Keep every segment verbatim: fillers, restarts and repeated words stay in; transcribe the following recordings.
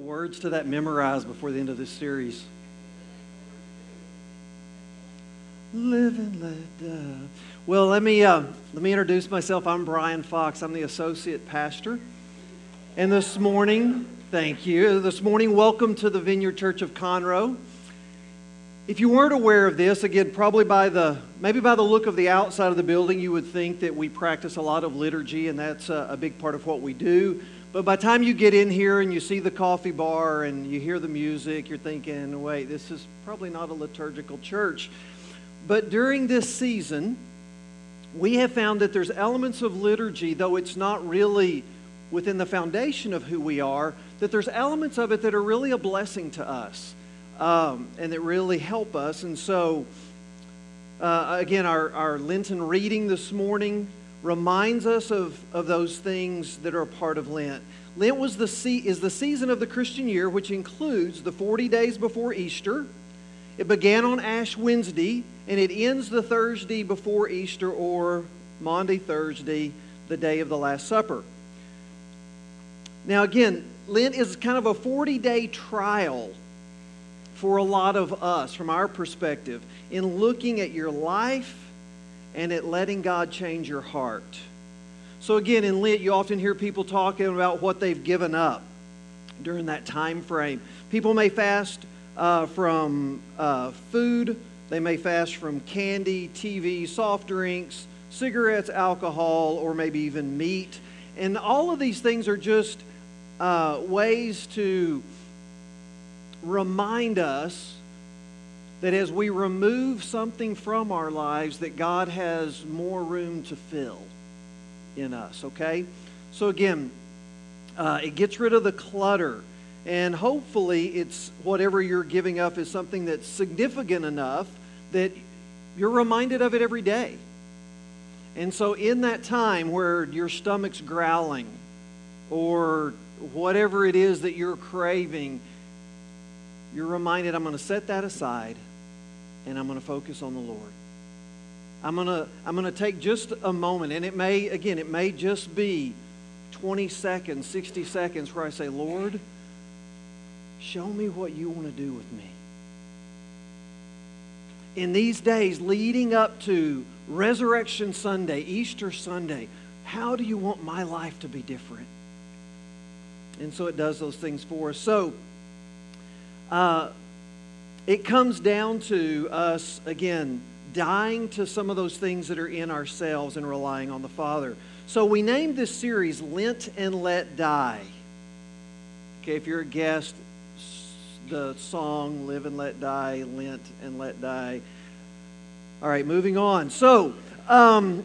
words to that memorized before the end of this series. Live and let die. Well, let me uh, let me introduce myself. I'm Brian Fox. I'm the associate pastor. And this morning, thank you. This morning, welcome to the Vineyard Church of Conroe. If you weren't aware of this, again, probably by the maybe by the look of the outside of the building, you would think that we practice a lot of liturgy, and that's a, a big part of what we do. But by the time you get in here and you see the coffee bar and you hear the music, you're thinking, wait, this is probably not a liturgical church. But during this season, we have found that there's elements of liturgy, though it's not really within the foundation of who we are, that there's elements of it that are really a blessing to us um, and that really help us. And so, uh, again, our, our Lenten reading this morning reminds us of, of those things that are a part of Lent. Lent was the se- is the season of the Christian year, which includes the forty days before Easter. It began on Ash Wednesday, and it ends the Thursday before Easter, or Maundy Thursday, the day of the Last Supper. Now again, Lent is kind of a forty-day trial for a lot of us, from our perspective, in looking at your life and at letting God change your heart. So again, in Lent, you often hear people talking about what they've given up during that time frame. People may fast uh, from uh, food. They may fast from candy, T V, soft drinks, cigarettes, alcohol, or maybe even meat. And all of these things are just uh, ways to remind us that as we remove something from our lives, that God has more room to fill in us, okay? So again, uh, it gets rid of the clutter. And hopefully it's whatever you're giving up is something that's significant enough that you're reminded of it every day. And so in that time where your stomach's growling or whatever it is that you're craving, you're reminded, I'm going to set that aside and I'm going to focus on the Lord. I'm going to I'm going to take just a moment, and it may, again, it may just be twenty seconds, sixty seconds where I say, Lord, show me what you want to do with me. In these days leading up to Resurrection Sunday, Easter Sunday, how do you want my life to be different? And so it does those things for us. So uh, it comes down to us, again, dying to some of those things that are in ourselves and relying on the Father. So we named this series Lent and Let Die. Okay, if you're a guest, the song Live and Let Die, Lent and Let Die. All right, moving on. So, um,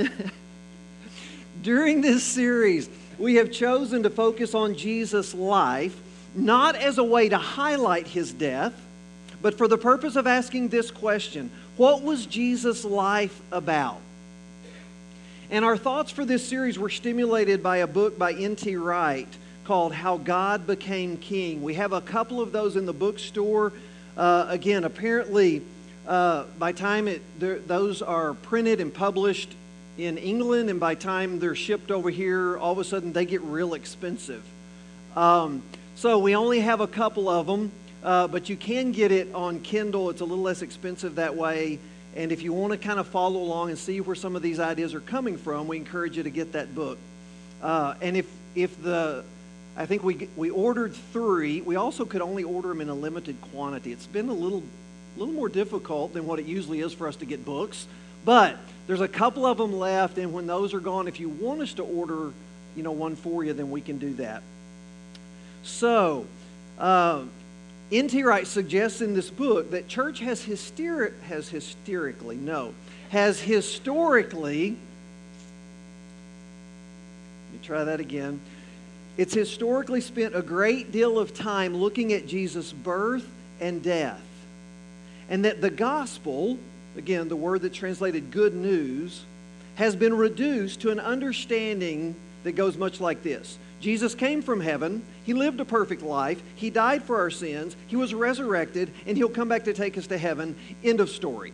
during this series, we have chosen to focus on Jesus' life, not as a way to highlight his death, but for the purpose of asking this question: what was Jesus' life about? And our thoughts for this series were stimulated by a book by N T Wright called How God Became King. We have a couple of those in the bookstore. Uh, again, apparently, uh, by time it, those are printed and published in England, and by time they're shipped over here, all of a sudden they get real expensive. Um, so we only have a couple of them, uh, but you can get it on Kindle. It's a little less expensive that way. And if you want to kind of follow along and see where some of these ideas are coming from, we encourage you to get that book. Uh, and if if the I think we we ordered three. We also could only order them in a limited quantity. It's been a little, little more difficult than what it usually is for us to get books. But there's a couple of them left, and when those are gone, if you want us to order, you know, one for you, then we can do that. So, uh, N T Wright suggests in this book that church has hysteri- has hysterically, no, has historically. Let me try that again. It's historically spent a great deal of time looking at Jesus' birth and death. And that the gospel, again, the word that's translated good news, has been reduced to an understanding that goes much like this. Jesus came from heaven, he lived a perfect life, he died for our sins, he was resurrected, and he'll come back to take us to heaven. End of story.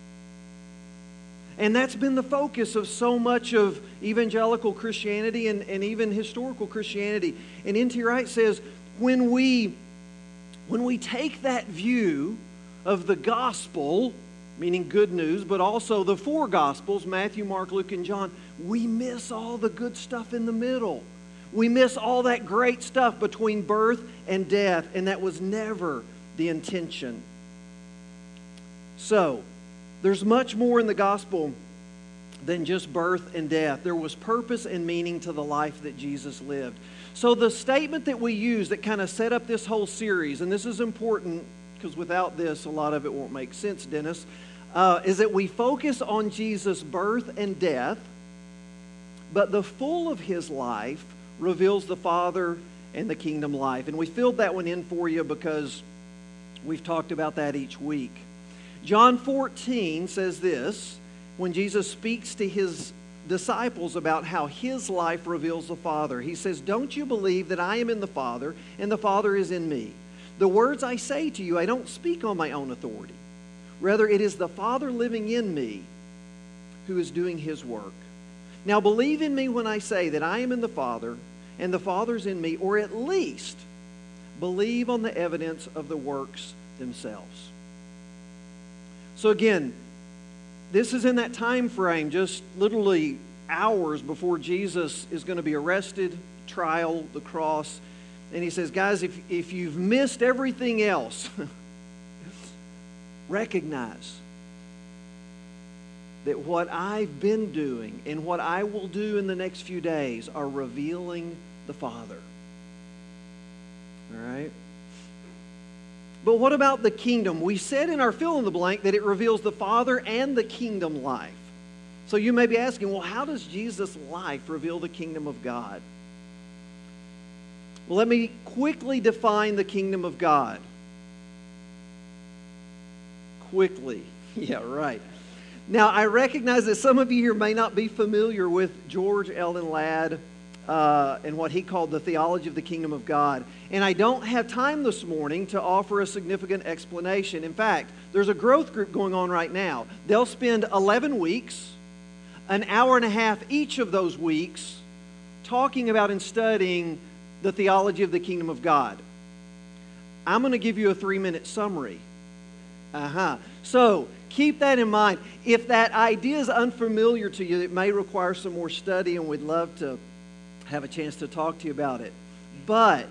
And that's been the focus of so much of evangelical Christianity and, and even historical Christianity. And N T Wright says, when we, when we take that view of the gospel, meaning good news, but also the four gospels, Matthew, Mark, Luke, and John, we miss all the good stuff in the middle. We miss all that great stuff between birth and death, and that was never the intention. So, there's much more in the gospel than just birth and death. There was purpose and meaning to the life that Jesus lived. So the statement that we use that kind of set up this whole series, and this is important because without this, a lot of it won't make sense, Dennis, uh, is that we focus on Jesus' birth and death, but the full of his life reveals the Father and the kingdom life. And we filled that one in for you because we've talked about that each week. John fourteen says this, when Jesus speaks to his disciples about how his life reveals the Father. He says, "Don't you believe that I am in the Father and the Father is in me? The words I say to you, I don't speak on my own authority. Rather, it is the Father living in me who is doing his work. Now believe in me when I say that I am in the Father and the Father's in me, or at least believe on the evidence of the works themselves." So again, this is in that time frame, just literally hours before Jesus is going to be arrested, trial, the cross. And he says, guys, if, if you've missed everything else, recognize that what I've been doing and what I will do in the next few days are revealing the Father. All right? But what about the kingdom? We said in our fill in the blank that it reveals the Father and the kingdom life. So you may be asking, well, how does Jesus' life reveal the kingdom of God? Well, let me quickly define the kingdom of God. Quickly. Yeah, right. Now, I recognize that some of you here may not be familiar with George Eldon Ladd uh, and what he called the theology of the kingdom of God. And I don't have time this morning to offer a significant explanation. In fact, there's a growth group going on right now. They'll spend eleven weeks, an hour and a half each of those weeks, talking about and studying the theology of the kingdom of God. I'm going to give you a three-minute summary. Uh-huh. So, keep that in mind. If that idea is unfamiliar to you, it may require some more study, and we'd love to have a chance to talk to you about it. But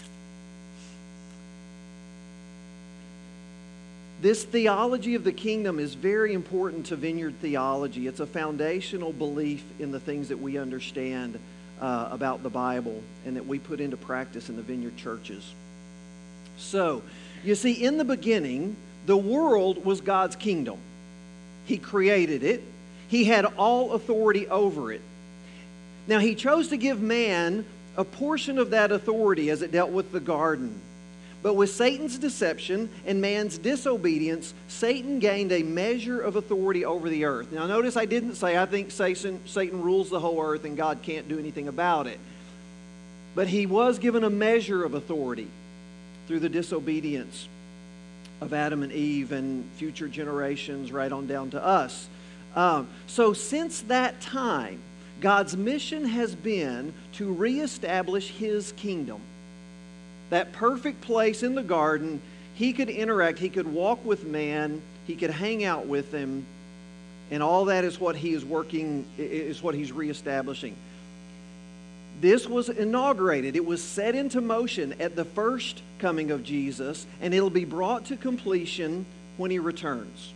this theology of the kingdom is very important to Vineyard theology. It's a foundational belief in the things that we understand uh, about the Bible and that we put into practice in the Vineyard churches. So, you see, in the beginning, the world was God's kingdom. He created it. He had all authority over it. Now, he chose to give man a portion of that authority as it dealt with the garden. But with Satan's deception and man's disobedience, Satan gained a measure of authority over the earth. Now, notice I didn't say I think Satan, Satan rules the whole earth and God can't do anything about it. But he was given a measure of authority through the disobedience of Adam and Eve and future generations right on down to us. Um, so since that time, God's mission has been to reestablish his kingdom. That perfect place in the garden, he could interact, he could walk with man, he could hang out with them, and all that is what he is working, is what he's reestablishing. This was inaugurated. It was set into motion at the first coming of Jesus, and it'll be brought to completion when he returns.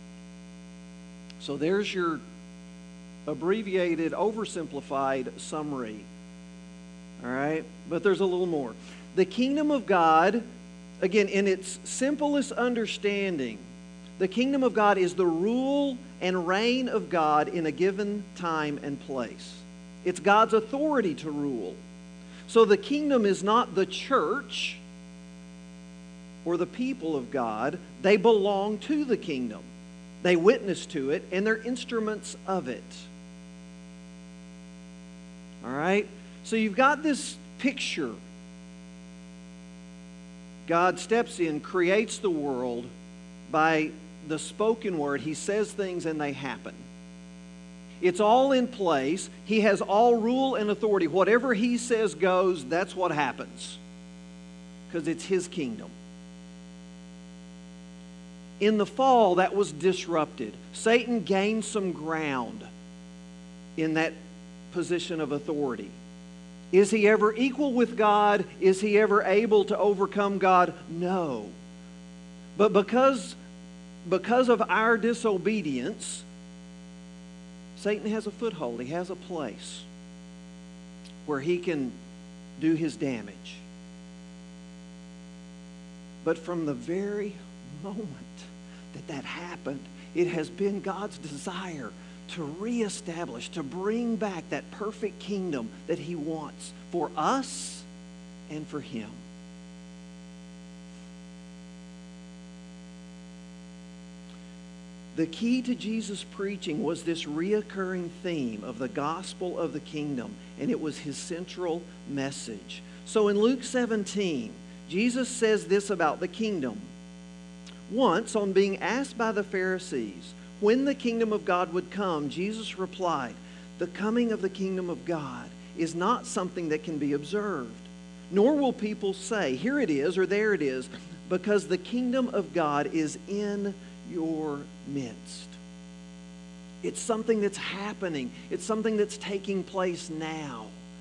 So there's your abbreviated, oversimplified summary. All right? But there's a little more. The kingdom of God, again, in its simplest understanding, the kingdom of God is the rule and reign of God in a given time and place. It's God's authority to rule. So the kingdom is not the church or the people of God. They belong to the kingdom. They witness to it, and they're instruments of it. All right? So you've got this picture. God steps in, creates the world by the spoken word. He says things and they happen. It's all in place. He has all rule and authority. Whatever he says goes, that's what happens. because it's His kingdom. In the fall, that was disrupted. Satan gained some ground in that position of authority. Is he ever equal with God? Is he ever able to overcome God? No. But because, because of our disobedience, Satan has a foothold. He has a place where he can do his damage. But from the very moment that that happened, it has been God's desire to reestablish, to bring back that perfect kingdom that He wants for us and for Him. The key to Jesus' preaching was this reoccurring theme of the gospel of the kingdom, and it was His central message. So in Luke seventeen, Jesus says this about the kingdom. Once, on being asked by the Pharisees when the kingdom of God would come, Jesus replied, "The coming of the kingdom of God is not something that can be observed, nor will people say, 'Here it is,' or 'There it is,' because the kingdom of God is in your midst." It's something that's happening. It's something that's taking place now.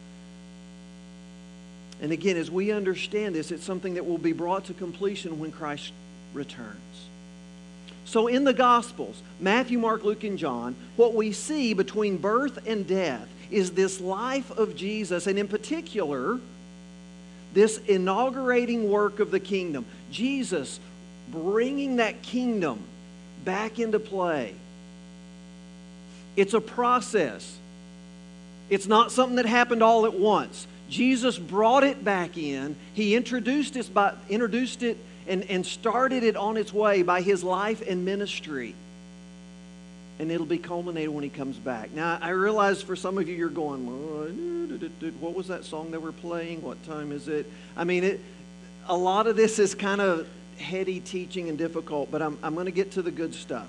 And again, as we understand this, it's something that will be brought to completion when Christ returns. So in the Gospels, Matthew, Mark, Luke, and John, what we see between birth and death is this life of Jesus, and in particular, this inaugurating work of the kingdom. Jesus bringing that kingdom back into play. It's a process. It's not something that happened all at once. Jesus brought it back in. He introduced it, by, introduced it and, and started it on its way by His life and ministry. And it'll be culminated when He comes back. Now, I realize for some of you, you're going, what was that song they were playing? What time is it? I mean, it, a lot of this is kind of heady teaching and difficult, but I'm, I'm going to get to the good stuff.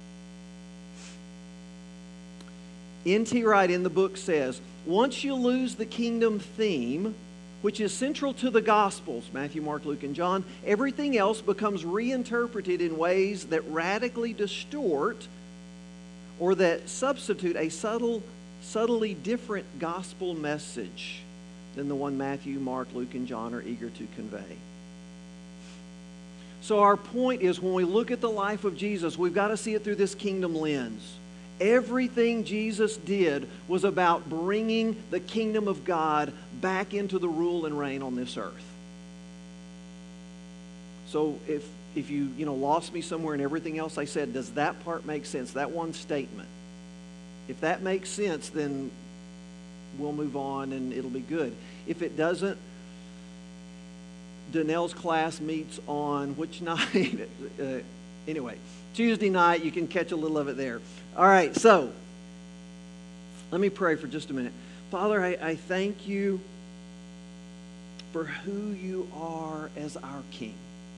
N T Wright in the book says, once you lose the kingdom theme, which is central to the Gospels, Matthew, Mark, Luke, and John, everything else becomes reinterpreted in ways that radically distort or that substitute a subtle, subtly different gospel message than the one Matthew, Mark, Luke, and John are eager to convey. So our point is, when we look at the life of Jesus, we've got to see it through this kingdom lens. Everything Jesus did was about bringing the kingdom of God back into the rule and reign on this earth. So if, if you, you know, lost me somewhere in everything else I said, does that part make sense? That one statement. If that makes sense, then we'll move on and it'll be good. If it doesn't, Danelle's class meets on which night? uh, anyway, Tuesday night. You can catch a little of it there. All right, so let me pray for just a minute. Father, I, I thank You for who You are as our King.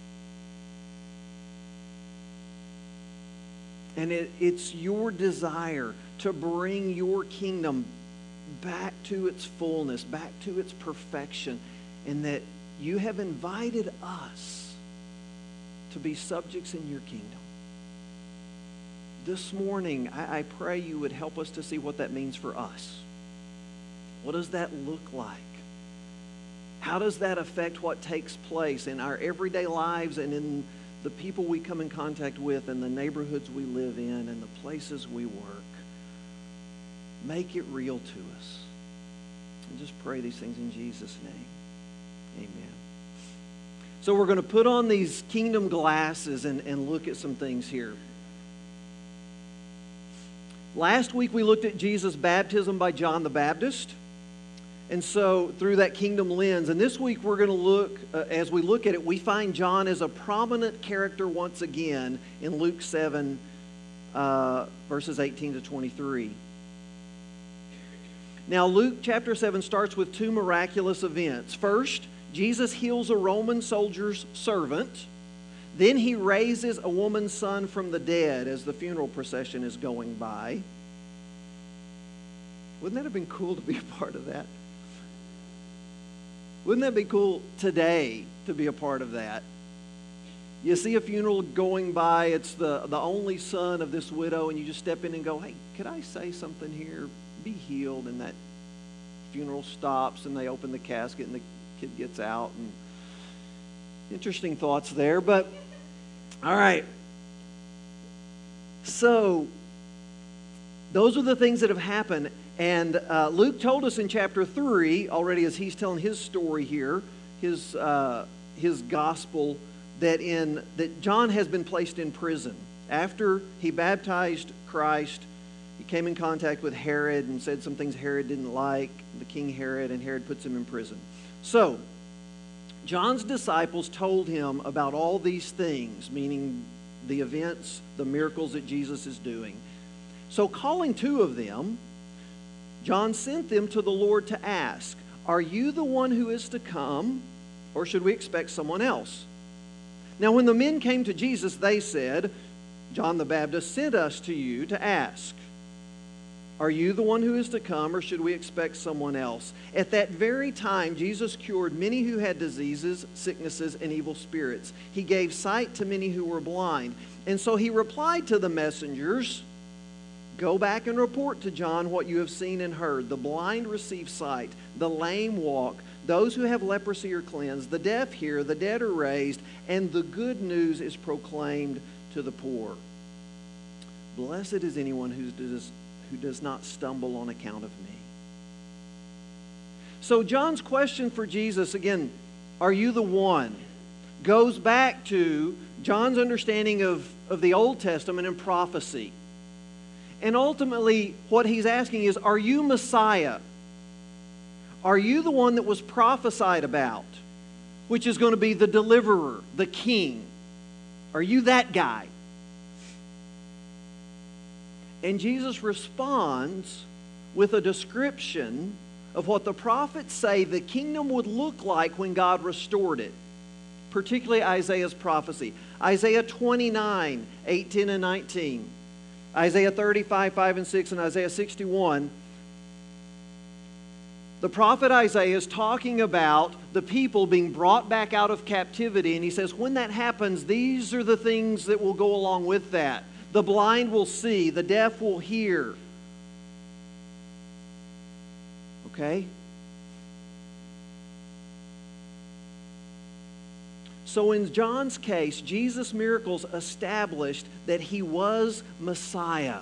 And it, it's Your desire to bring Your kingdom back to its fullness, back to its perfection, and that You have invited us to be subjects in Your kingdom. This morning, I, I pray You would help us to see what that means for us. What does that look like? How does that affect what takes place in our everyday lives and in the people we come in contact with and the neighborhoods we live in and the places we work? Make it real to us. And just pray these things in Jesus' name. Amen. So we're going to put on these kingdom glasses and, and look at some things here. Last week we looked at Jesus' baptism by John the Baptist. And so through that kingdom lens. And this week we're going to look, uh, as we look at it, we find John as a prominent character once again in Luke seven, uh, verses eighteen to twenty-three. Now Luke chapter seven starts with two miraculous events. First, Jesus heals a Roman soldier's servant. Then He raises a woman's son from the dead as the funeral procession is going by. Wouldn't that have been cool to be a part of that? Wouldn't that be cool today to be a part of that? You see a funeral going by, it's the, the only son of this widow, and you just step in and go, hey, could I say something here? Be healed. And that funeral stops, and they open the casket, and the kid gets out. And interesting thoughts there. But, all right. So, those are the things that have happened. And uh, Luke told us in chapter three, already as he's telling his story here, his uh, his gospel, that in that John has been placed in prison. After he baptized Christ, he came in contact with Herod and said some things Herod didn't like, the King Herod, and Herod puts him in prison. So, John's disciples told him about all these things, meaning the events, the miracles that Jesus is doing. So calling two of them, John sent them to the Lord to ask, are you the one who is to come, or should we expect someone else? Now when the men came to Jesus, they said, John the Baptist sent us to you to ask, are you the one who is to come, or should we expect someone else? At that very time, Jesus cured many who had diseases, sicknesses, and evil spirits. He gave sight to many who were blind. And so he replied to the messengers, go back and report to John what you have seen and heard. The blind receive sight, the lame walk, those who have leprosy are cleansed, the deaf hear, the dead are raised, and the good news is proclaimed to the poor. Blessed is anyone who does, who does not stumble on account of me. So John's question for Jesus, again, are you the one, goes back to John's understanding of, of the Old Testament and prophecy. And ultimately, what he's asking is, are you Messiah? Are you the one that was prophesied about, which is going to be the deliverer, the king? Are you that guy? And Jesus responds with a description of what the prophets say the kingdom would look like when God restored it, particularly Isaiah's prophecy. Isaiah twenty-nine, eighteen and nineteen. Isaiah thirty-five, five and six, and Isaiah sixty-one. The prophet Isaiah is talking about the people being brought back out of captivity, and he says, when that happens, these are the things that will go along with that. The blind will see, the deaf will hear. Okay? So in John's case, Jesus' miracles established that he was Messiah.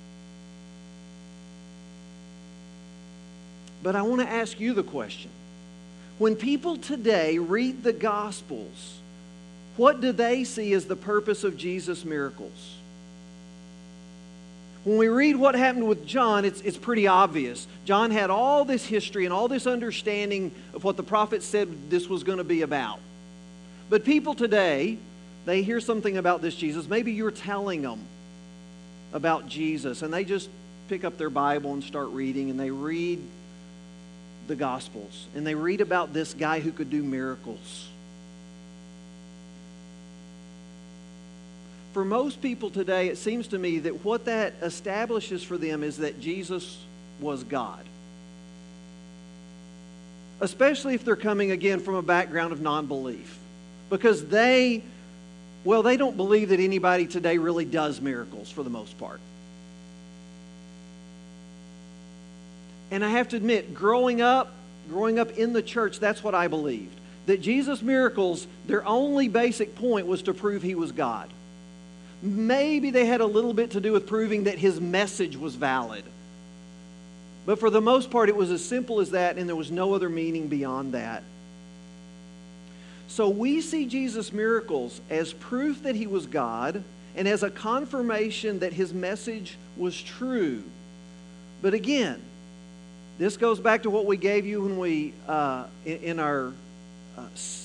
But I want to ask you the question. When people today read the Gospels, what do they see as the purpose of Jesus' miracles? When we read what happened with John, it's, it's pretty obvious. John had all this history and all this understanding of what the prophet said this was going to be about. But people today, they hear something about this Jesus. Maybe you're telling them about Jesus, and they just pick up their Bible and start reading, and they read the Gospels, and they read about this guy who could do miracles. For most people today, it seems to me that what that establishes for them is that Jesus was God. Especially if they're coming, again, from a background of non-belief. Because they, well, they don't believe that anybody today really does miracles for the most part. And I have to admit, growing up, growing up in the church, that's what I believed. That Jesus' miracles, their only basic point was to prove he was God. Maybe they had a little bit to do with proving that his message was valid. But for the most part, it was as simple as that, and there was no other meaning beyond that. So we see Jesus' miracles as proof that he was God and as a confirmation that his message was true. But again, this goes back to what we gave you when we uh, in, in our uh,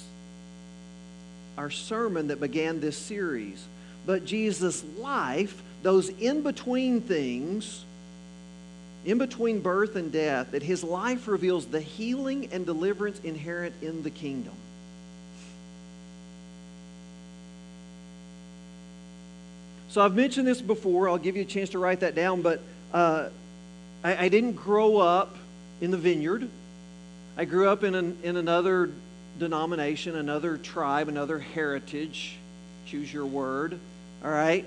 our sermon that began this series. But Jesus' life, those in-between things, in between birth and death, that his life reveals the healing and deliverance inherent in the kingdom. So I've mentioned this before. I'll give you a chance to write that down. But uh, I, I didn't grow up in the vineyard. I grew up in, an, in another denomination, another tribe, another heritage. Choose your word, all right?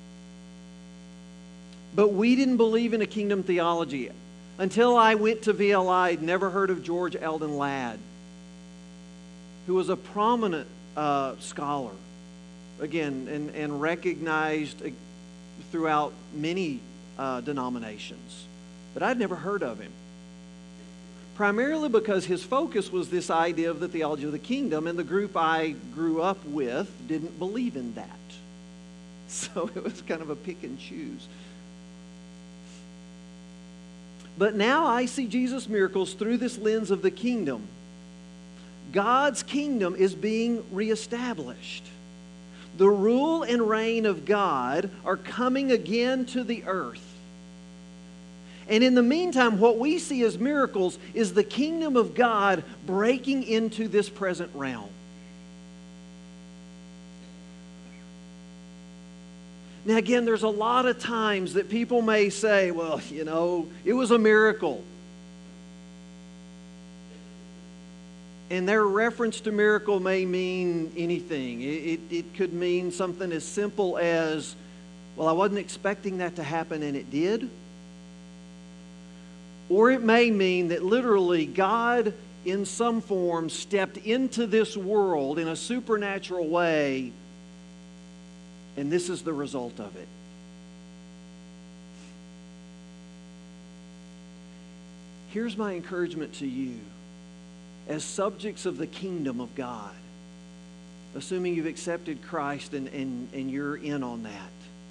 But we didn't believe in a kingdom theology. Until I went to V L I, I'd never heard of George Eldon Ladd, who was a prominent uh, scholar, again, and, and recognized throughout many uh, denominations. But I'd never heard of him. Primarily because his focus was this idea of the theology of the kingdom, and the group I grew up with didn't believe in that. So it was kind of a pick and choose. But now I see Jesus' miracles through this lens of the kingdom. God's kingdom is being reestablished. The rule and reign of God are coming again to the earth. And in the meantime, what we see as miracles is the kingdom of God breaking into this present realm. Now again, there's a lot of times that people may say, well, you know, it was a miracle. And their reference to miracle may mean anything. It, it, it could mean something as simple as, well, I wasn't expecting that to happen and it did. Or it may mean that literally God, in some form, stepped into this world in a supernatural way, and this is the result of it. Here's my encouragement to you. As subjects of the kingdom of God, assuming you've accepted Christ and, and, and you're in on that,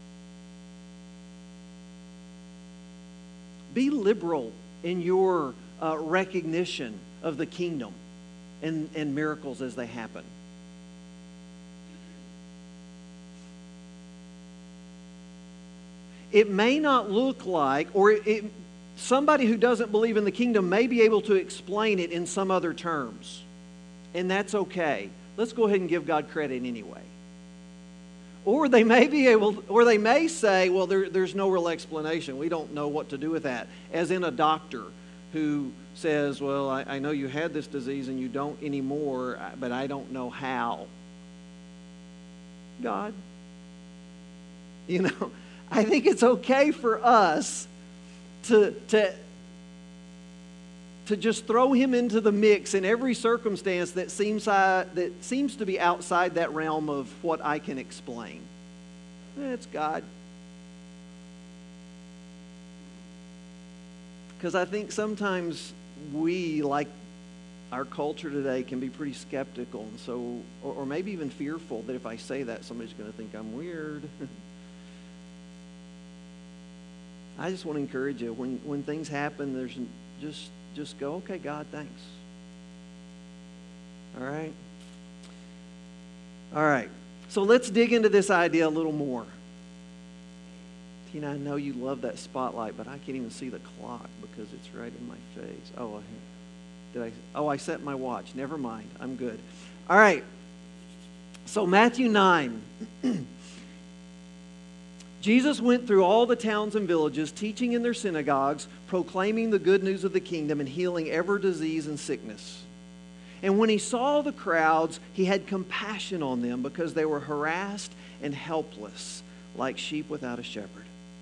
be liberal in your uh, recognition of the kingdom and, and miracles as they happen. It may not look like, or it, it, somebody who doesn't believe in the kingdom may be able to explain it in some other terms. And that's okay. Let's go ahead and give God credit anyway. Or they may be able, or they may say, well, there, there's no real explanation. We don't know what to do with that. As in a doctor who says, well, I, I know you had this disease and you don't anymore, but I don't know how. God, you know, I think it's okay for us to, to, to just throw him into the mix in every circumstance that seems, uh, that seems to be outside that realm of what I can explain. It's God. Because I think sometimes we, like our culture today, can be pretty skeptical, and so, or, or maybe even fearful that if I say that, somebody's going to think I'm weird. I just want to encourage you, when, when things happen, there's just, just go, okay, God, thanks. All right? All right. So let's dig into this idea a little more. Tina, I know you love that spotlight, but I can't even see the clock because it's right in my face. Oh, I, did I? Oh, I set my watch. Never mind. I'm good. All right. So Matthew nine. Jesus went through all the towns and villages, teaching in their synagogues, proclaiming the good news of the kingdom, and healing every disease and sickness. And when he saw the crowds, he had compassion on them because they were harassed and helpless, like sheep without a shepherd.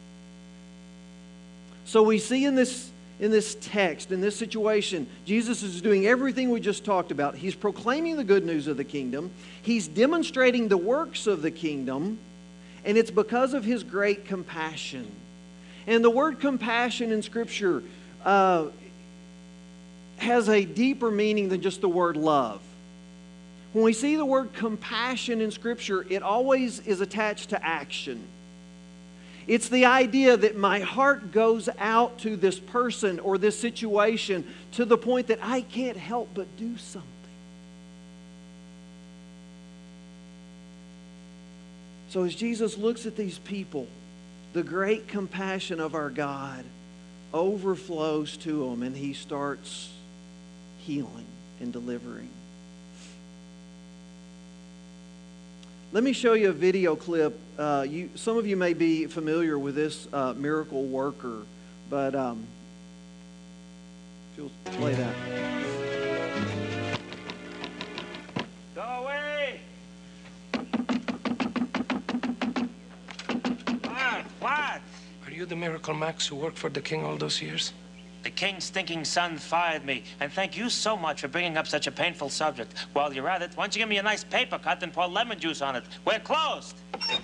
So we see in this, in this text, in this situation, Jesus is doing everything we just talked about. He's proclaiming the good news of the kingdom. He's demonstrating the works of the kingdom. And it's because of his great compassion. And the word compassion in Scripture uh, has a deeper meaning than just the word love. When we see the word compassion in Scripture, it always is attached to action. It's the idea that my heart goes out to this person or this situation to the point that I can't help but do something. So as Jesus looks at these people, the great compassion of our God overflows to them, and he starts healing and delivering. Let me show you a video clip. Uh, you, some of you may be familiar with this uh, miracle worker, but um, if you'll play that. you the Miracle Max who worked for the king all those years? The king's stinking son fired me, and thank you so much for bringing up such a painful subject. While you're at it, why don't you give me a nice paper cut and pour lemon juice on it? We're closed.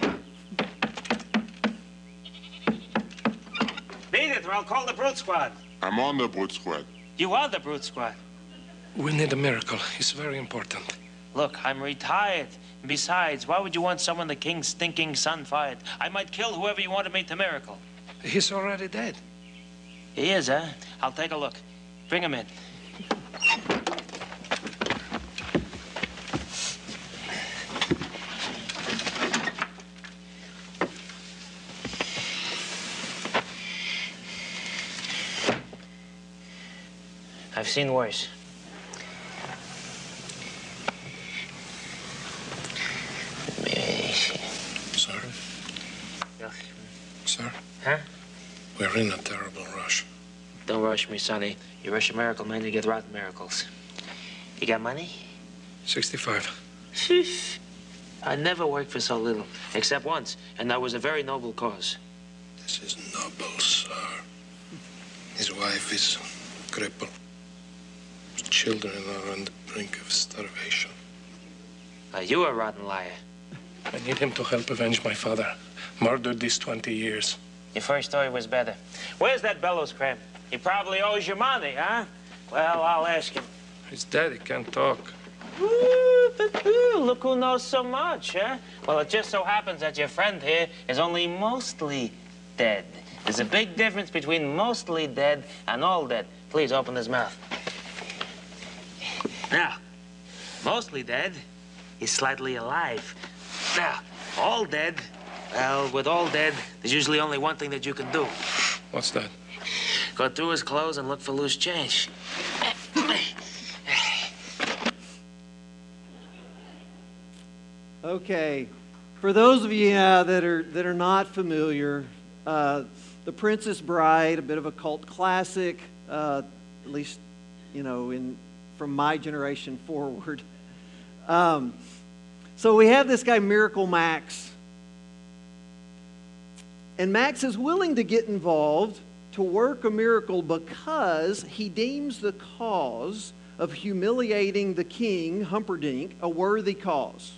Beat it, or I'll call the Brute Squad. I'm on the Brute Squad. You are the Brute Squad. We need a miracle. It's very important. Look, I'm retired. And besides, why would you want someone the king's stinking son fired? I might kill whoever you wanted me to miracle. He's already dead. He is, huh? I'll take a look. Bring him in. I've seen worse. Sir? Yeah. Sir? Huh? We're in a terrible rush. Don't rush me, Sonny. You rush a miracle, man, you get rotten miracles. You got money? sixty-five. Sheesh. I never worked for so little, except once, and that was a very noble cause. This is noble, sir. His wife is crippled. His children are on the brink of starvation. Are you a rotten liar? I need him to help avenge my father. Murdered these twenty years. Your first story was better. Where's that bellows cramp? He probably owes you money, huh? Well, I'll ask him. He's dead. He can't talk. Ooh, but, ooh, look who knows so much, huh? Well, it just so happens that your friend here is only mostly dead. There's a big difference between mostly dead and all dead. Please open his mouth. Now, mostly dead is slightly alive. Now, all dead, well, with all dead, there's usually only one thing that you can do. What's that? Go through his clothes and look for loose change. Okay, for those of you uh, that are that are not familiar, uh, The Princess Bride, a bit of a cult classic, uh, at least you know in from my generation forward. Um, so we have this guy Miracle Max, and Max is willing to get involved to work a miracle because he deems the cause of humiliating the king, Humperdinck, a worthy cause.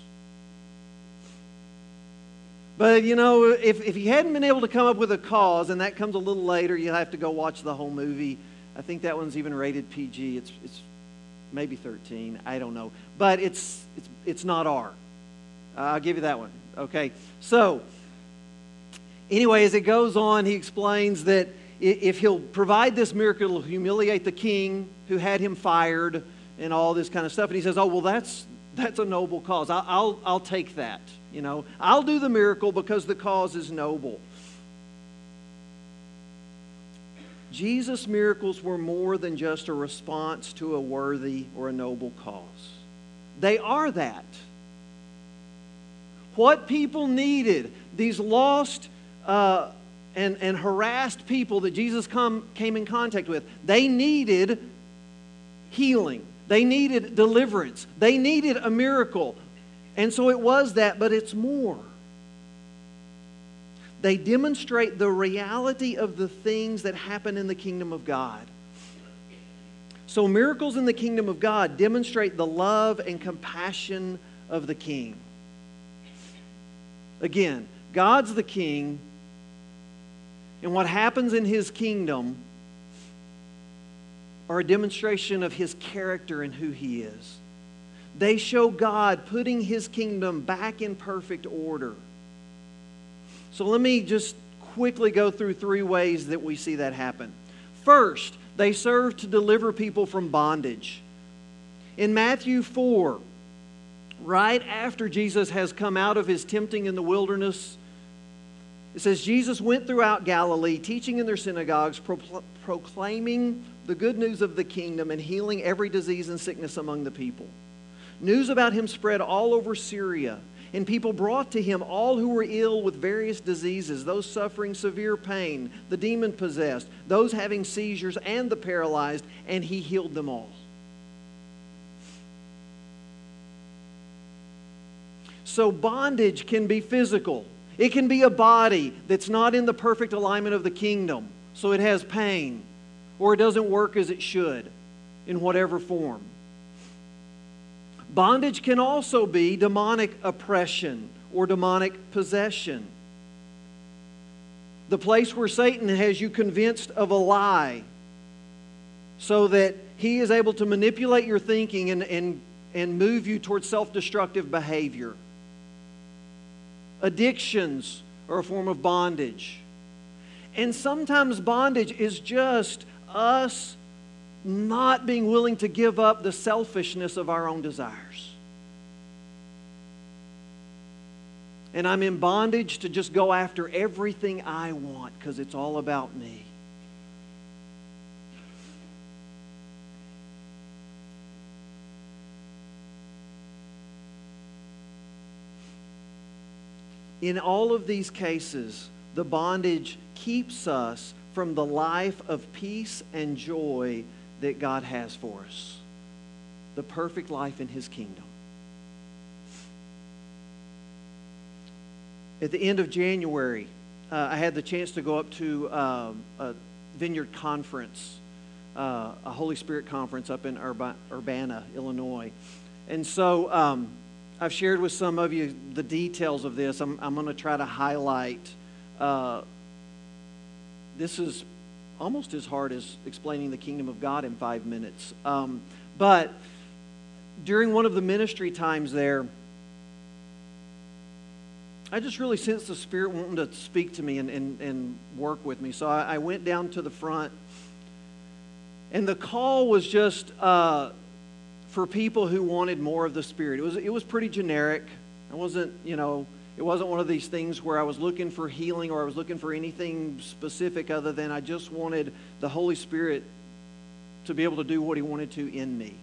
But, you know, if, if he hadn't been able to come up with a cause, and that comes a little later, you'll have to go watch the whole movie. I think that one's even rated P G. It's it's maybe thirteen. I don't know. But it's it's it's not R. Uh, I'll give you that one. Okay. So, anyway, as it goes on, he explains that if he'll provide this miracle, it'll humiliate the king who had him fired and all this kind of stuff. And he says, oh, well, that's that's a noble cause. I'll, I'll, I'll take that. You know, I'll do the miracle because the cause is noble. Jesus' miracles were more than just a response to a worthy or a noble cause. They are that. What people needed, these lost uh, and, and harassed people that Jesus come, came in contact with, they needed healing. They needed deliverance. They needed a miracle. And so it was that, but it's more. They demonstrate the reality of the things that happen in the kingdom of God. So miracles in the kingdom of God demonstrate the love and compassion of the king. Again, God's the king, and what happens in his kingdom are a demonstration of his character and who he is. They show God putting his kingdom back in perfect order. So let me just quickly go through three ways that we see that happen. First, they serve to deliver people from bondage. In Matthew four, right after Jesus has come out of his tempting in the wilderness, it says, Jesus went throughout Galilee, teaching in their synagogues, pro- proclaiming the good news of the kingdom and healing every disease and sickness among the people. News about him spread all over Syria, and people brought to him all who were ill with various diseases, those suffering severe pain, the demon-possessed, those having seizures, and the paralyzed, and he healed them all. So bondage can be physical. It can be a body that's not in the perfect alignment of the kingdom, so it has pain, or it doesn't work as it should in whatever form. Bondage can also be demonic oppression or demonic possession. The place where Satan has you convinced of a lie so that he is able to manipulate your thinking and, and, and move you towards self-destructive behavior. Addictions are a form of bondage. And sometimes bondage is just us not being willing to give up the selfishness of our own desires. And I'm in bondage to just go after everything I want because it's all about me. In all of these cases, the bondage keeps us from the life of peace and joy that God has for us. The perfect life in His kingdom. At the end of January, uh, I had the chance to go up to uh, a Vineyard Conference, uh, a Holy Spirit conference up in Urba- Urbana, Illinois. And so um, I've shared with some of you the details of this. I'm, I'm going to try to highlight. Uh, this is almost as hard as explaining the kingdom of God in five minutes. Um, but during one of the ministry times there, I just really sensed the Spirit wanting to speak to me and, and, and work with me. So I, I went down to the front, and the call was just uh, for people who wanted more of the Spirit. It was it was pretty generic. I wasn't, you know, it wasn't one of these things where I was looking for healing or I was looking for anything specific other than I just wanted the Holy Spirit to be able to do what He wanted to in me.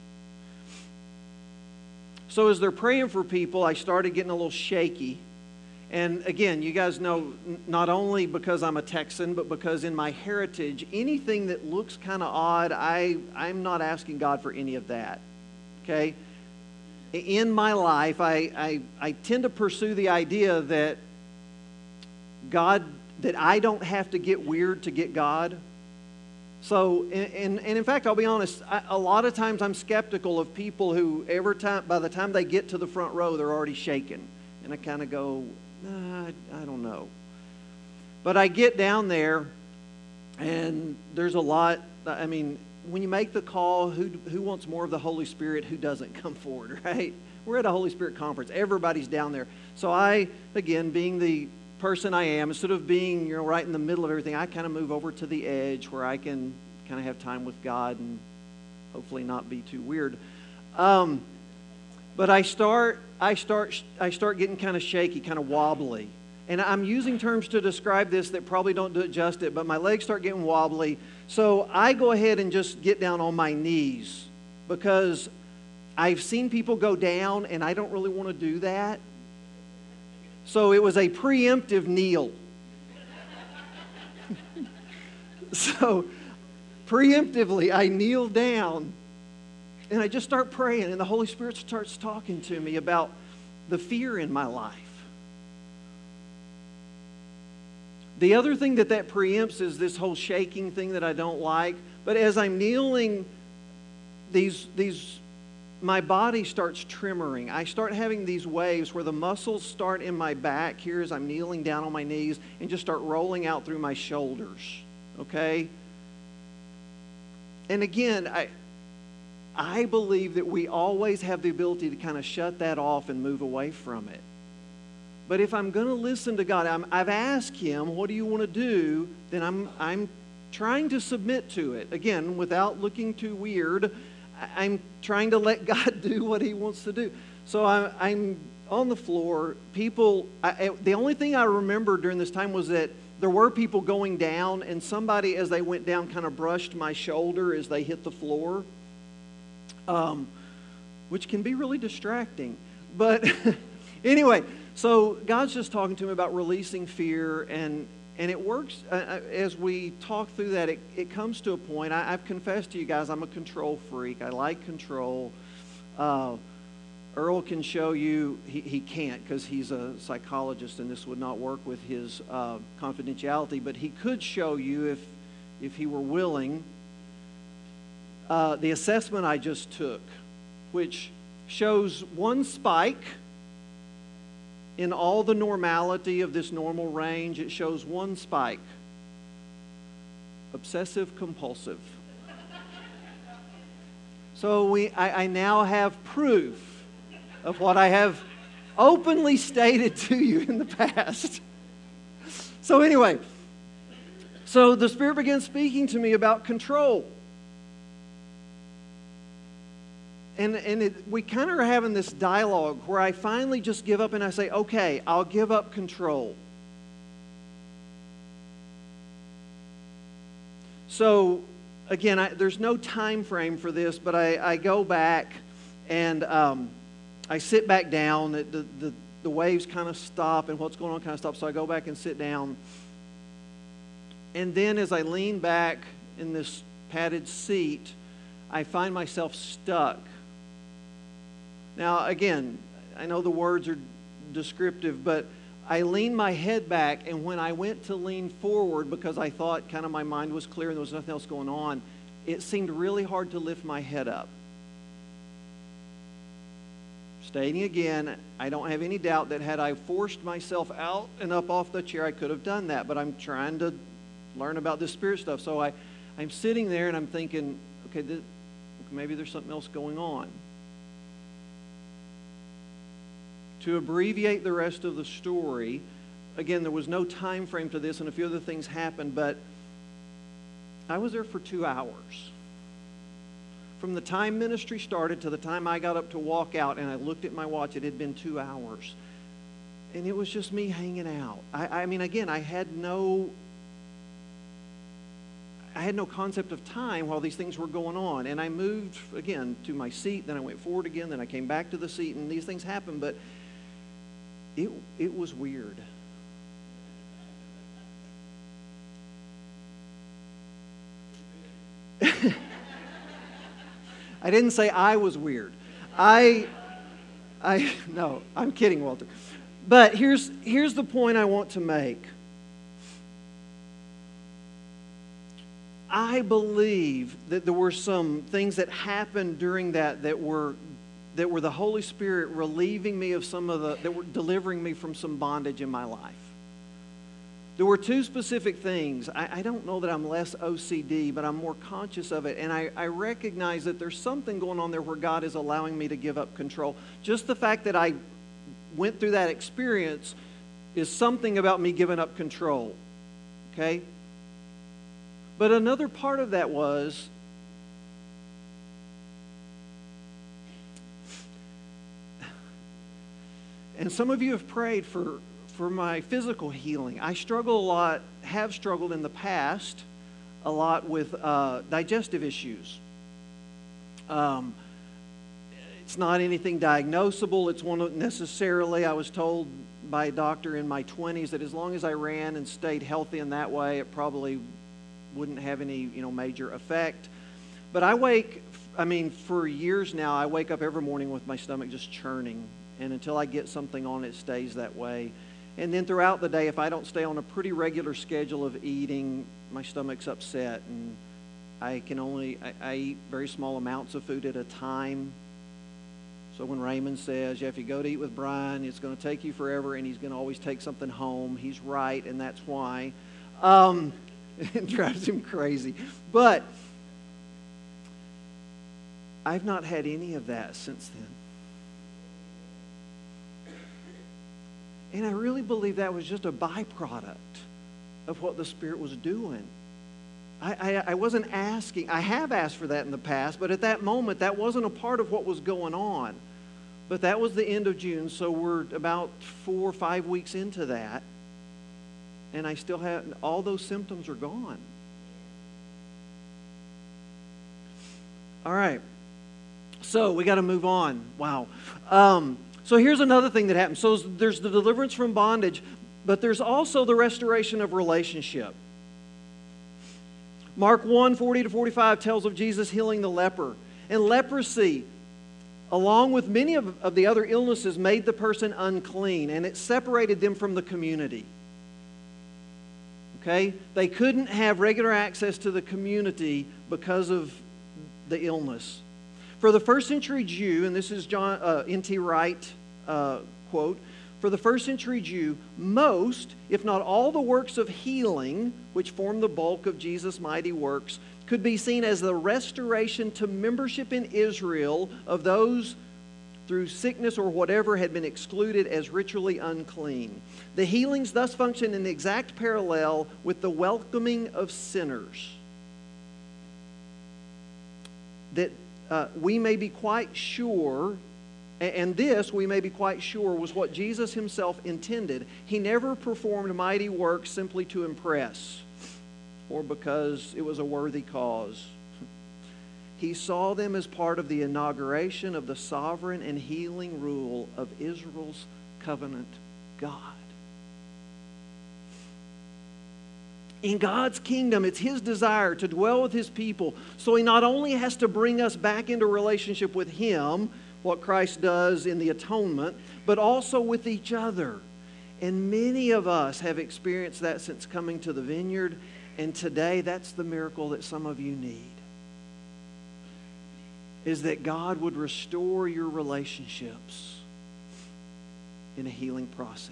So as they're praying for people, I started getting a little shaky. And again, you guys know, not only because I'm a Texan, but because in my heritage, anything that looks kind of odd, I, I'm not asking God for any of that. Okay? In my life, I, I, I tend to pursue the idea that God, that I don't have to get weird to get God. So, and, and, and in fact, I'll be honest, I, a lot of times I'm skeptical of people who every time, by the time they get to the front row, they're already shaking. And I kind of go, nah, I, I don't know. But I get down there, and there's a lot, I mean, when you make the call, who who wants more of the Holy Spirit, who doesn't come forward, right? We're at a Holy Spirit conference. Everybody's down there. So I, again, being the person I am, instead of being, you know, right in the middle of everything, I kind of move over to the edge where I can kind of have time with God and hopefully not be too weird. Um, but I start, I start, I start getting kind of shaky, kind of wobbly. And I'm using terms to describe this that probably don't do it justice, but my legs start getting wobbly. So I go ahead and just get down on my knees because I've seen people go down and I don't really want to do that. So it was a preemptive kneel. So preemptively, I kneel down and I just start praying, and the Holy Spirit starts talking to me about the fear in my life. The other thing that that preempts is this whole shaking thing that I don't like. But as I'm kneeling, these, these, my body starts tremoring. I start having these waves where the muscles start in my back here as I'm kneeling down on my knees and just start rolling out through my shoulders. Okay? And again, I, I believe that we always have the ability to kind of shut that off and move away from it. But if I'm going to listen to God, I'm, I've asked Him, what do you want to do? Then I'm, I'm trying to submit to it. Again, without looking too weird, I'm trying to let God do what He wants to do. So I'm, I'm on the floor. People, I, the only thing I remember during this time was that there were people going down, and somebody, as they went down, kind of brushed my shoulder as they hit the floor, um, which can be really distracting. But anyway, so God's just talking to me about releasing fear, and and it works. Uh, as we talk through that, it, it comes to a point. I, I've confessed to you guys, I'm a control freak. I like control. Uh, Earl can show you, he, he can't because he's a psychologist and this would not work with his uh, confidentiality, but he could show you, if, if he were willing, uh, the assessment I just took, which shows one spike in all the normality of this normal range. It shows one spike. Obsessive compulsive. So we, I, I now have proof of what I have openly stated to you in the past. So anyway, so the Spirit began speaking to me about control. And, and it, we kind of are having this dialogue where I finally just give up and I say, okay, I'll give up control. So, again, I, there's no time frame for this, but I, I go back and um, I sit back down. The, the, the waves kind of stop and what's going on kind of stops. So I go back and sit down. And then as I lean back in this padded seat, I find myself stuck. Now, again, I know the words are descriptive, but I leaned my head back, and when I went to lean forward, because I thought kind of my mind was clear and there was nothing else going on, it seemed really hard to lift my head up. Stating again, I don't have any doubt that had I forced myself out and up off the chair, I could have done that, but I'm trying to learn about this spirit stuff. So I, I'm sitting there and I'm thinking, okay, this, maybe there's something else going on. To abbreviate the rest of the story, again, there was no time frame to this, and a few other things happened, but I was there for two hours. From the time ministry started to the time I got up to walk out, and I looked at my watch, it had been two hours. And it was just me hanging out. I, I mean, again, I had no... I had no concept of time while these things were going on. And I moved, again, to my seat, then I went forward again, then I came back to the seat, and these things happened, but it, it was weird. I didn't say I was weird. I, I, no, I'm kidding, Walter. But here's, here's the point I want to make. I believe that there were some things that happened during that that were that were the Holy Spirit relieving me of some of the, that were delivering me from some bondage in my life. There were two specific things. I, I don't know that I'm less O C D, but I'm more conscious of it. And I, I recognize that there's something going on there where God is allowing me to give up control. Just the fact that I went through that experience is something about me giving up control. Okay? But another part of that was and some of you have prayed for, for my physical healing. I struggle a lot, have struggled in the past a lot with uh, digestive issues. Um, it's not anything diagnosable. It's one of, necessarily, I was told by a doctor in my twenties that as long as I ran and stayed healthy in that way, it probably wouldn't have any, you know, major effect. But I wake, I mean, for years now, I wake up every morning with my stomach just churning. And until I get something on, it stays that way. And then throughout the day, if I don't stay on a pretty regular schedule of eating, my stomach's upset. And I can only, I, I eat very small amounts of food at a time. So when Raymond says, yeah, if you go to eat with Brian, it's going to take you forever, and he's going to always take something home, he's right, and that's why. Um, it drives him crazy. But I've not had any of that since then. And I really believe that was just a byproduct of what the Spirit was doing. I, I, I wasn't asking. I have asked for that in the past, but at that moment, that wasn't a part of what was going on. But that was the end of June, so we're about four or five weeks into that. And I still have, all those symptoms are gone. All right. So we got to move on. Wow. Um, so here's another thing that happens. So there's the deliverance from bondage, but there's also the restoration of relationship. Mark one, forty to forty-five tells of Jesus healing the leper. And leprosy, along with many of, of the other illnesses, made the person unclean, and it separated them from the community. Okay? They couldn't have regular access to the community because of the illness. For the first century Jew, and this is John uh, N T Wright uh, quote, for the first century Jew, most, if not all the works of healing, which form the bulk of Jesus' mighty works, could be seen as the restoration to membership in Israel of those through sickness or whatever had been excluded as ritually unclean. The healings thus function in exact parallel with the welcoming of sinners, that uh, we may be quite sure. And this, we may be quite sure, was what Jesus himself intended. He never performed mighty works simply to impress or because it was a worthy cause. He saw them as part of the inauguration of the sovereign and healing rule of Israel's covenant God. In God's kingdom, it's His desire to dwell with His people. So He not only has to bring us back into relationship with Him, what Christ does in the atonement, but also with each other. And many of us have experienced that since coming to the vineyard, and today that's the miracle that some of you need. Is that God would restore your relationships in a healing process.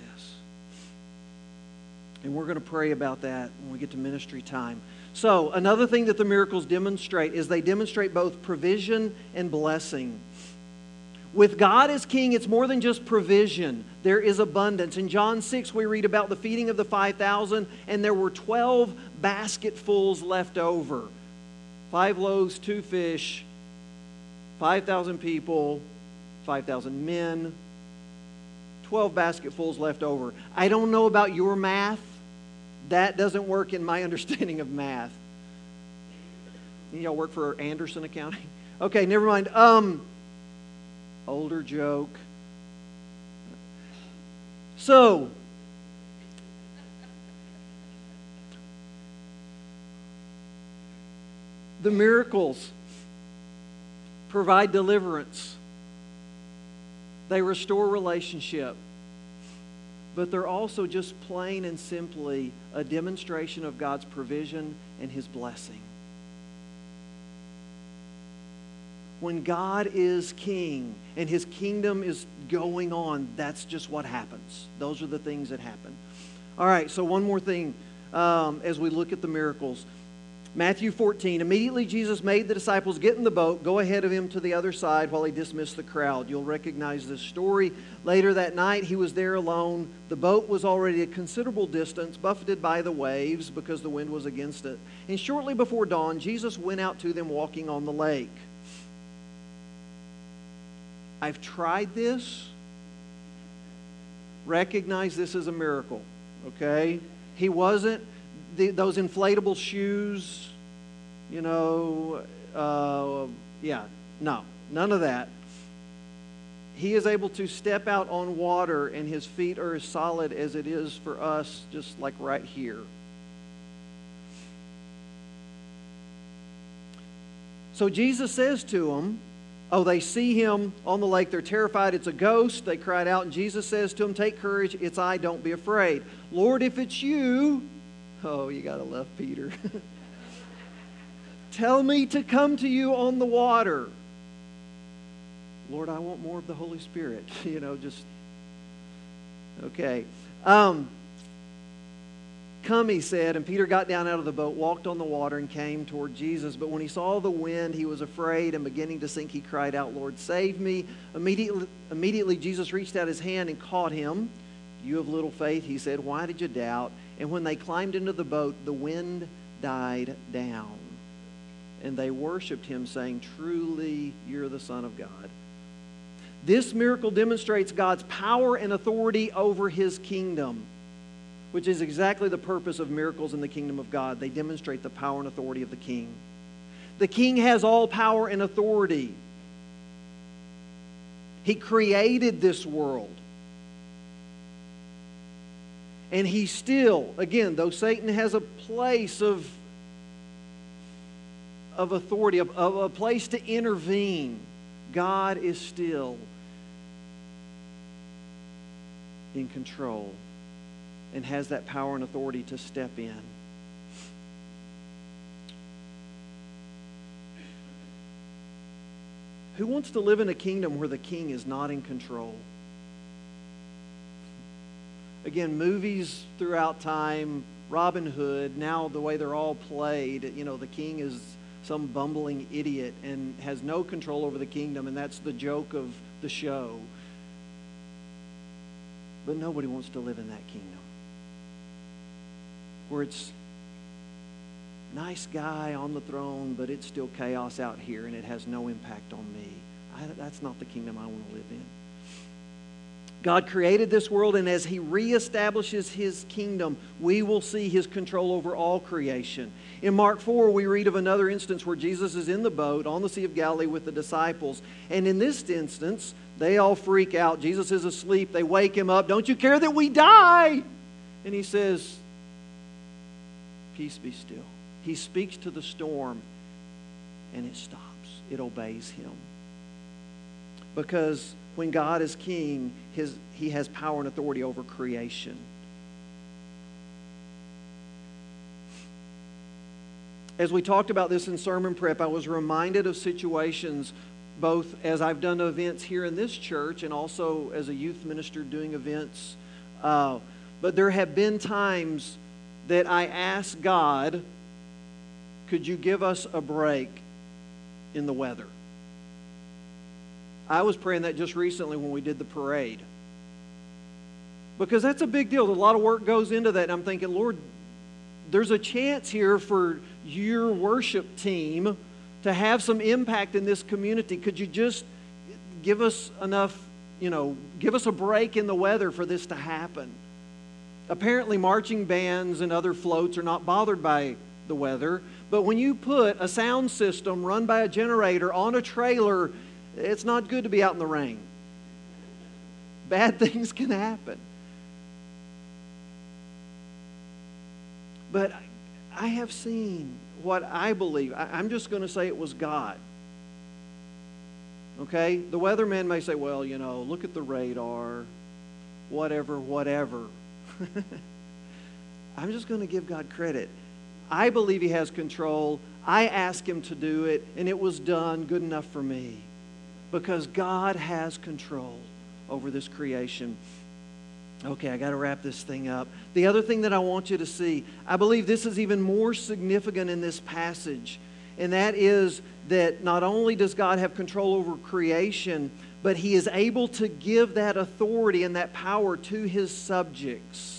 And we're going to pray about that when we get to ministry time. So, another thing that the miracles demonstrate is they demonstrate both provision and blessing. With God as king, it's more than just provision. There is abundance. In John six, we read about the feeding of the five thousand, and there were twelve basketfuls left over. Five loaves, two fish, five thousand people, five thousand men, twelve basketfuls left over. I don't know about your math. That doesn't work in my understanding of math. Y'all work for Anderson Accounting? Okay, never mind. Um... Older joke. So, the miracles provide deliverance. They restore relationship. But they're also just plain and simply a demonstration of God's provision and His blessing. When God is king and His kingdom is going on, that's just what happens. Those are the things that happen. All right, so one more thing um, as we look at the miracles. Matthew fourteen, immediately Jesus made the disciples get in the boat, go ahead of Him to the other side while He dismissed the crowd. You'll recognize this story. Later that night, He was there alone. The boat was already a considerable distance, buffeted by the waves because the wind was against it. And shortly before dawn, Jesus went out to them walking on the lake. I've tried this. Recognize this as a miracle, okay? He wasn't, the, those inflatable shoes, you know, uh, yeah, no, none of that. He is able to step out on water and His feet are as solid as it is for us, just like right here. So Jesus says to them, oh, they see Him on the lake. They're terrified. It's a ghost. They cried out. And Jesus says to them, take courage. It's I. Don't be afraid. Lord, if it's you. Oh, you got to love Peter. Tell me to come to you on the water. Lord, I want more of the Holy Spirit. You know, just, okay. Um, come, He said, and Peter got down out of the boat, walked on the water, and came toward Jesus. But when he saw the wind, he was afraid, and beginning to sink, he cried out, Lord, save me. Immediately, immediately Jesus reached out His hand and caught him. You have little faith, He said, why did you doubt? And when they climbed into the boat, the wind died down. And they worshiped Him, saying, truly, you're the Son of God. This miracle demonstrates God's power and authority over His kingdom, which is exactly the purpose of miracles in the kingdom of God. They demonstrate the power and authority of the king. The king has all power and authority. He created this world. And He still, again, though Satan has a place of, of authority, of, of a place to intervene, God is still in control and has that power and authority to step in. Who wants to live in a kingdom where the king is not in control? Again, movies throughout time, Robin Hood, now the way they're all played, you know, the king is some bumbling idiot and has no control over the kingdom, and that's the joke of the show. But nobody wants to live in that kingdom where it's nice guy on the throne, but it's still chaos out here and it has no impact on me. I, that's not the kingdom I want to live in. God created this world, and as He reestablishes His kingdom, we will see His control over all creation. In Mark four, we read of another instance where Jesus is in the boat on the Sea of Galilee with the disciples. And in this instance, they all freak out. Jesus is asleep. They wake Him up. Don't you care that we die? And He says, peace be still. He speaks to the storm, and it stops. It obeys Him. Because when God is king, his, He has power and authority over creation. As we talked about this in sermon prep, I was reminded of situations both as I've done events here in this church and also as a youth minister doing events. Uh, but there have been times that I asked God, could you give us a break in the weather? I was praying that just recently when we did the parade. Because that's a big deal. A lot of work goes into that. And I'm thinking, Lord, there's a chance here for your worship team to have some impact in this community. Could you just give us enough, you know, give us a break in the weather for this to happen? Apparently, marching bands and other floats are not bothered by the weather. But when you put a sound system run by a generator on a trailer, it's not good to be out in the rain. Bad things can happen. But I have seen what I believe. I'm just going to say it was God. Okay? The weatherman may say, well, you know, look at the radar, whatever, whatever. I'm just going to give God credit. I believe He has control. I asked Him to do it, and it was done good enough for me. Because God has control over this creation. Okay, I got to wrap this thing up. The other thing that I want you to see, I believe this is even more significant in this passage, and that is that not only does God have control over creation, but He is able to give that authority and that power to His subjects.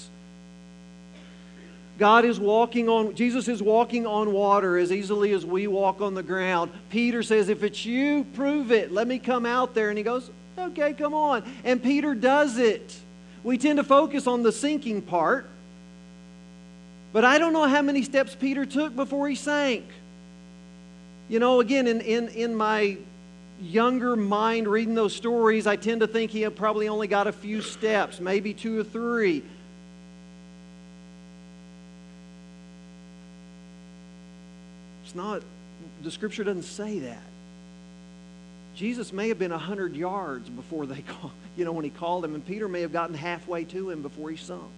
God is walking on, Jesus is walking on water as easily as we walk on the ground. Peter says, if it's you, prove it. Let me come out there. And he goes, okay, come on. And Peter does it. We tend to focus on the sinking part. But I don't know how many steps Peter took before he sank. You know, again, in, in, in my younger mind reading those stories, I tend to think he had probably only got a few steps, maybe two or three. It's not, the Scripture doesn't say that. Jesus may have been a hundred yards before they called, you know, when He called him, and Peter may have gotten halfway to Him before he sunk.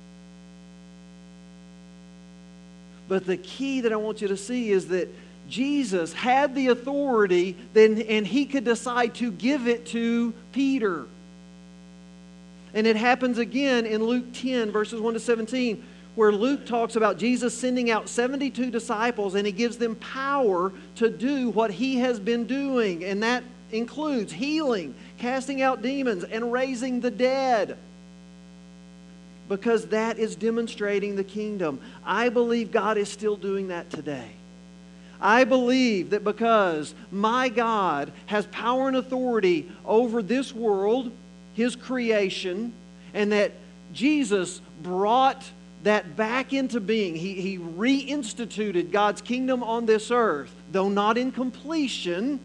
But the key that I want you to see is that Jesus had the authority, then, and He could decide to give it to Peter. And it happens again in Luke ten, verses one to seventeen, where Luke talks about Jesus sending out seventy-two disciples, and He gives them power to do what He has been doing. And that includes healing, casting out demons, and raising the dead. Because that is demonstrating the kingdom. I believe God is still doing that today. I believe that because my God has power and authority over this world, His creation, and that Jesus brought that back into being. He, he reinstituted God's kingdom on this earth, though not in completion,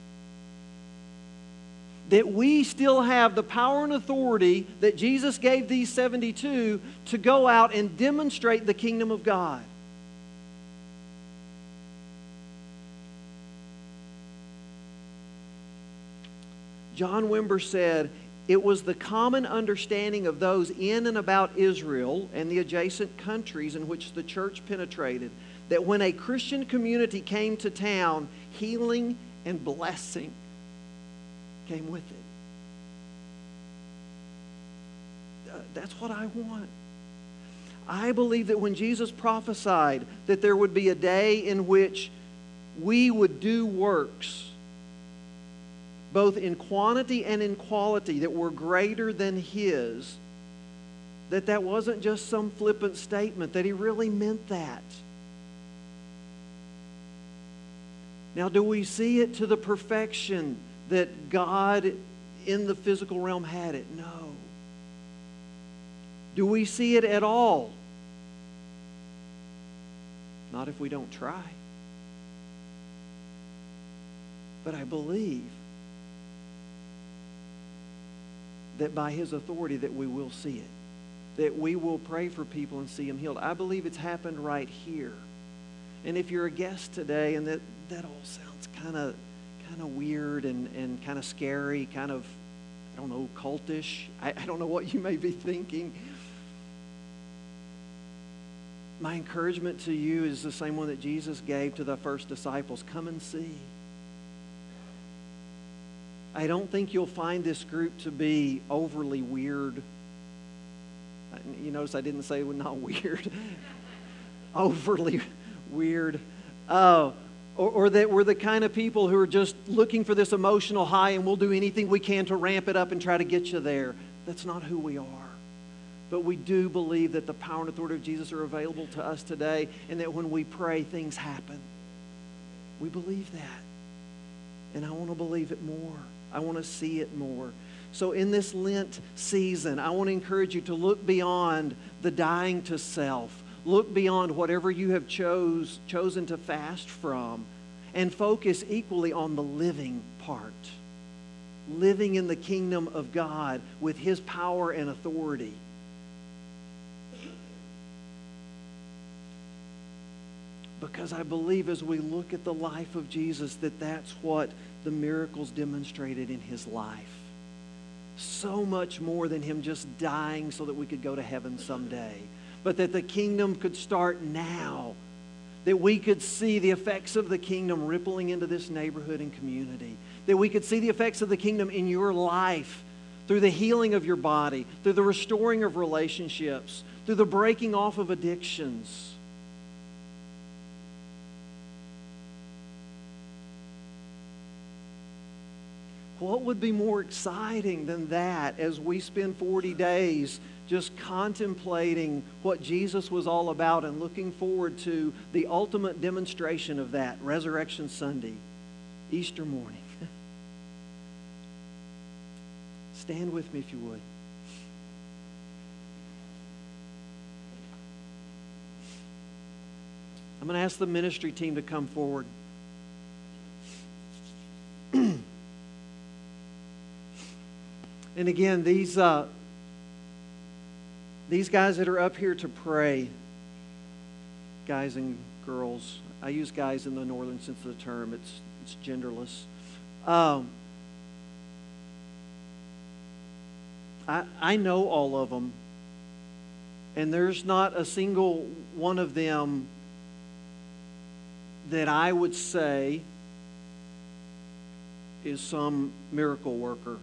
that we still have the power and authority that Jesus gave these seventy-two to go out and demonstrate the kingdom of God. John Wimber said, "It was the common understanding of those in and about Israel and the adjacent countries in which the church penetrated that when a Christian community came to town, healing and blessing came with it." Uh, that's what I want. I believe that when Jesus prophesied that there would be a day in which we would do works, both in quantity and in quality, that were greater than His, that that wasn't just some flippant statement, that He really meant that. Now, do we see it to the perfection that God in the physical realm had it? No. Do we see it at all? Not if we don't try. But I believe that by His authority that we will see it. That we will pray for people and see them healed. I believe it's happened right here. And if you're a guest today and that, that all sounds kind of kind of weird and, and kind of scary, kind of, I don't know, cultish. I, I don't know what you may be thinking. My encouragement to you is the same one that Jesus gave to the first disciples. Come and see. I don't think you'll find this group to be overly weird. You notice I didn't say it was not weird. Overly weird. Uh, or, or that we're the kind of people who are just looking for this emotional high and we'll do anything we can to ramp it up and try to get you there. That's not who we are. But we do believe that the power and authority of Jesus are available to us today, and that when we pray, things happen. We believe that. And I want to believe it more. I want to see it more. So in this Lent season, I want to encourage you to look beyond the dying to self. Look beyond whatever you have chose, chosen to fast from, and focus equally on the living part. Living in the kingdom of God with His power and authority. Because I believe as we look at the life of Jesus that that's what the miracles demonstrated in His life. So much more than Him just dying so that we could go to heaven someday. But that the kingdom could start now. That we could see the effects of the kingdom rippling into this neighborhood and community. That we could see the effects of the kingdom in your life through the healing of your body, through the restoring of relationships, through the breaking off of addictions. What would be more exciting than that as we spend forty days just contemplating what Jesus was all about and looking forward to the ultimate demonstration of that, Resurrection Sunday, Easter morning? Stand with me if you would. I'm going to ask the ministry team to come forward. And again, these uh, these guys that are up here to pray, guys and girls, I use guys in the northern sense of the term. It's it's genderless. Um, I I know all of them, and there's not a single one of them that I would say is some miracle worker.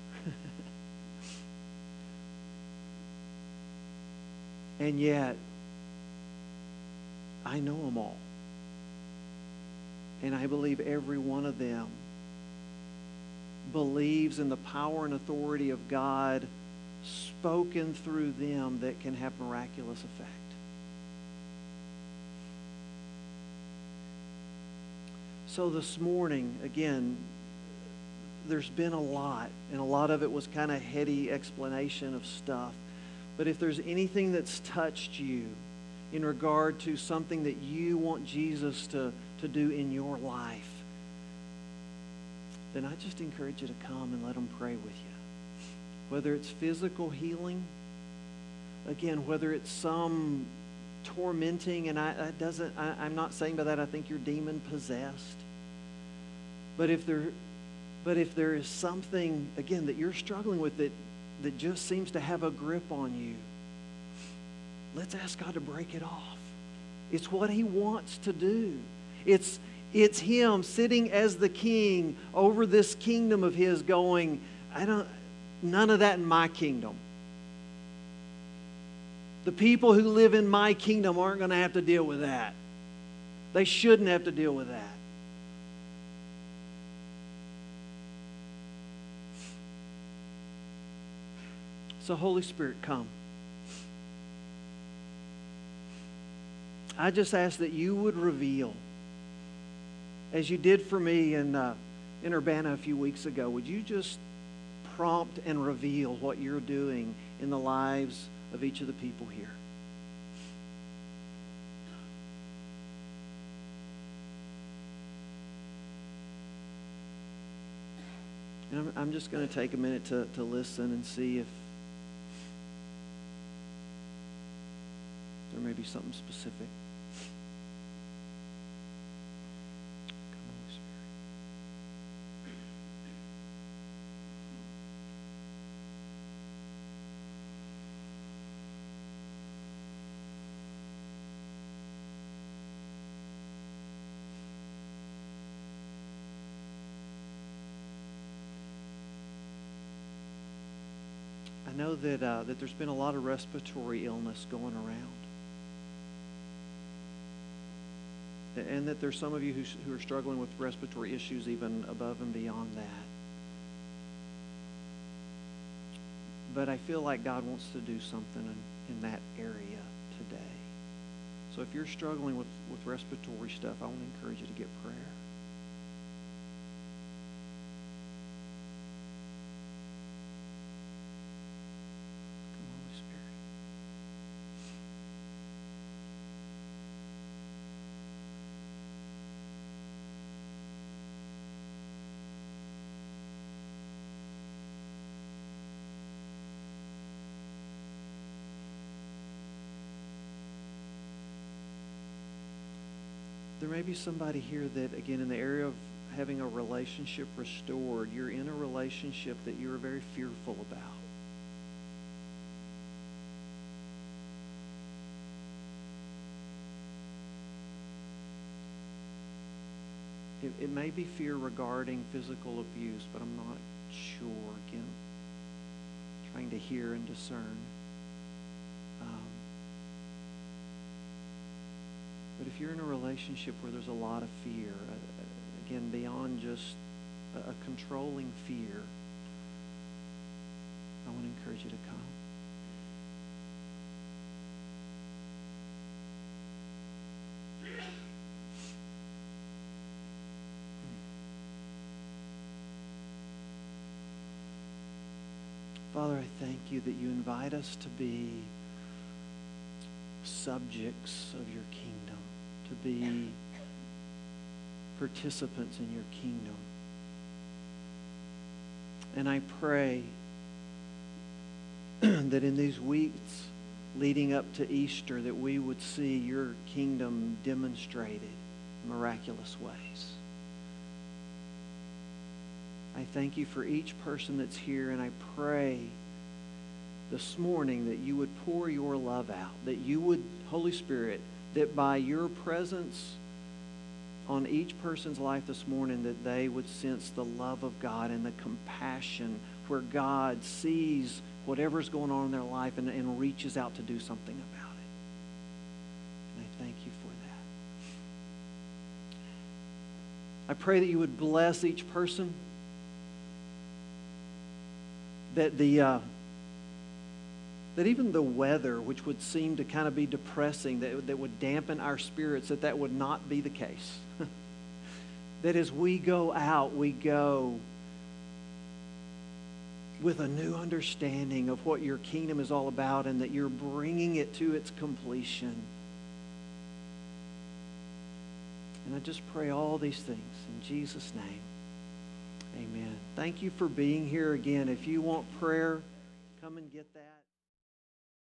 And yet, I know them all. And I believe every one of them believes in the power and authority of God spoken through them that can have miraculous effect. So this morning, again, there's been a lot, and a lot of it was kind of heady explanation of stuff. But if there's anything that's touched you in regard to something that you want Jesus to, to do in your life, then I just encourage you to come and let Him pray with you. Whether it's physical healing, again, whether it's some tormenting, and I, I doesn't, I, I'm not saying by that I think you're demon possessed. But if there But if there is something, again, that you're struggling with that, that just seems to have a grip on you, let's ask God to break it off. It's what He wants to do. It's, it's Him sitting as the king over this kingdom of His going, I don't, none of that in my kingdom. The people who live in my kingdom aren't going to have to deal with that. They shouldn't have to deal with that. So Holy Spirit, come. I just ask that you would reveal, as you did for me in, uh, in Urbana a few weeks ago, would you just prompt and reveal what you're doing in the lives of each of the people here? And I'm, I'm just going to take a minute to, to listen and see if there may be something specific. Come, Holy Spirit. I know that uh, that there's been a lot of respiratory illness going around. And that there's some of you who, who are struggling with respiratory issues even above and beyond that. But I feel like God wants to do something in, in that area today. So if you're struggling with, with respiratory stuff, I want to encourage you to get prayer. There may be somebody here that, again, in the area of having a relationship restored, you're in a relationship that you're very fearful about. It, it may be fear regarding physical abuse, but I'm not sure. Again, trying to hear and discern. Um, But if you're in a relationship where there's a lot of fear, uh, again, beyond just a, a controlling fear, I want to encourage you to come. Father, I thank you that you invite us to be subjects of your kingdom, to be participants in your kingdom. And I pray that in these weeks leading up to Easter that we would see your kingdom demonstrated in miraculous ways. I thank you for each person that's here, and I pray this morning that you would pour your love out, that you would, Holy Spirit, that by your presence on each person's life this morning, that they would sense the love of God and the compassion where God sees whatever's going on in their life and, and reaches out to do something about it. And I thank you for that. I pray that you would bless each person, that the uh, that even the weather, which would seem to kind of be depressing, that, that would dampen our spirits, that that would not be the case. That as we go out, we go with a new understanding of what your kingdom is all about, and that you're bringing it to its completion. And I just pray all these things in Jesus' name. Amen. Thank you for being here again. If you want prayer, come and get that.